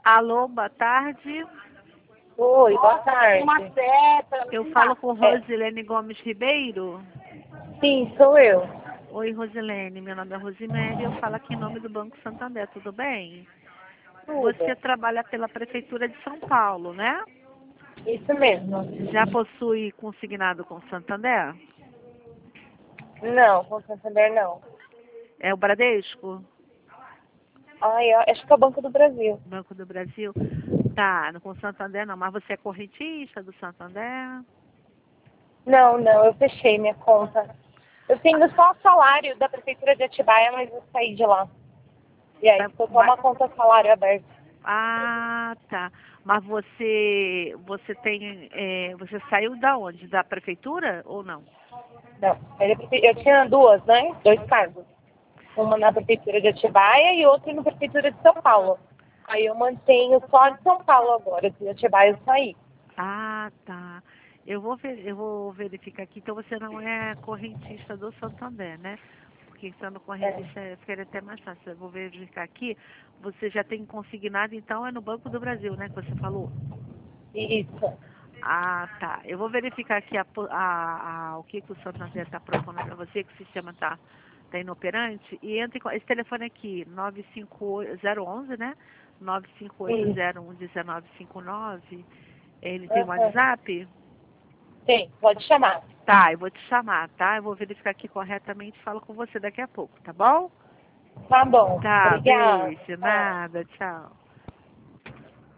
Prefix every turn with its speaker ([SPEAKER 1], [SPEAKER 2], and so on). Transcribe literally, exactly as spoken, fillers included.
[SPEAKER 1] Alô, boa tarde.
[SPEAKER 2] Oi, boa tarde.
[SPEAKER 3] Uma seta.
[SPEAKER 1] Eu falo com Rosilene Gomes Ribeiro.
[SPEAKER 2] Sim, sou eu.
[SPEAKER 1] Oi, Rosilene. Meu nome é Rosimere e eu falo aqui em nome do Banco Santander. Tudo bem?
[SPEAKER 2] Tudo.
[SPEAKER 1] Você trabalha pela Prefeitura de São Paulo, né?
[SPEAKER 2] Isso mesmo.
[SPEAKER 1] Já possui consignado com Santander?
[SPEAKER 2] Não, com Santander não.
[SPEAKER 1] É o Bradesco?
[SPEAKER 2] Ai, eu acho que é o Banco do Brasil.
[SPEAKER 1] Banco do Brasil? Tá, não com Santander não. Mas você é correntista do Santander?
[SPEAKER 2] Não, não, eu fechei minha conta. Eu tenho só o salário da Prefeitura de Atibaia, mas eu saí de lá. E aí
[SPEAKER 1] Tá,
[SPEAKER 2] ficou só
[SPEAKER 1] vai-
[SPEAKER 2] uma conta salário aberta.
[SPEAKER 1] Ah, tá. Mas você, você tem, é, você saiu da onde? Da prefeitura ou não?
[SPEAKER 2] Não, ele- eu tinha duas, né? Dois cargos. Uma na Prefeitura de Atibaia e outra na Prefeitura de São Paulo. Aí eu mantenho só de São Paulo agora, de Atibaia eu saí.
[SPEAKER 1] Ah, tá. Eu vou ver, eu vou verificar aqui. Então você não é correntista do Santander, né? Porque sendo correntista é. Ficaria até mais fácil. Eu vou verificar aqui. Você já tem consignado, então é no Banco do Brasil, né? Que você falou.
[SPEAKER 2] Isso.
[SPEAKER 1] Ah, tá. Eu vou verificar aqui a, po- a, a- o que, que o Santander está propondo para você, que o sistema está tá inoperante. E entre com esse telefone aqui, nove cinco zero onze, né? nove cinco oito
[SPEAKER 2] Isso.
[SPEAKER 1] zero um um nove cinco nove. Ele tem um
[SPEAKER 2] Uhum.
[SPEAKER 1] WhatsApp?
[SPEAKER 2] Sim, pode chamar.
[SPEAKER 1] Tá, eu vou te chamar, tá? Eu vou verificar aqui corretamente e falo com você daqui a pouco, tá bom?
[SPEAKER 2] Tá bom.
[SPEAKER 1] Tá,
[SPEAKER 2] Obrigada.
[SPEAKER 1] beijo,
[SPEAKER 2] Tchau.
[SPEAKER 1] nada, tchau.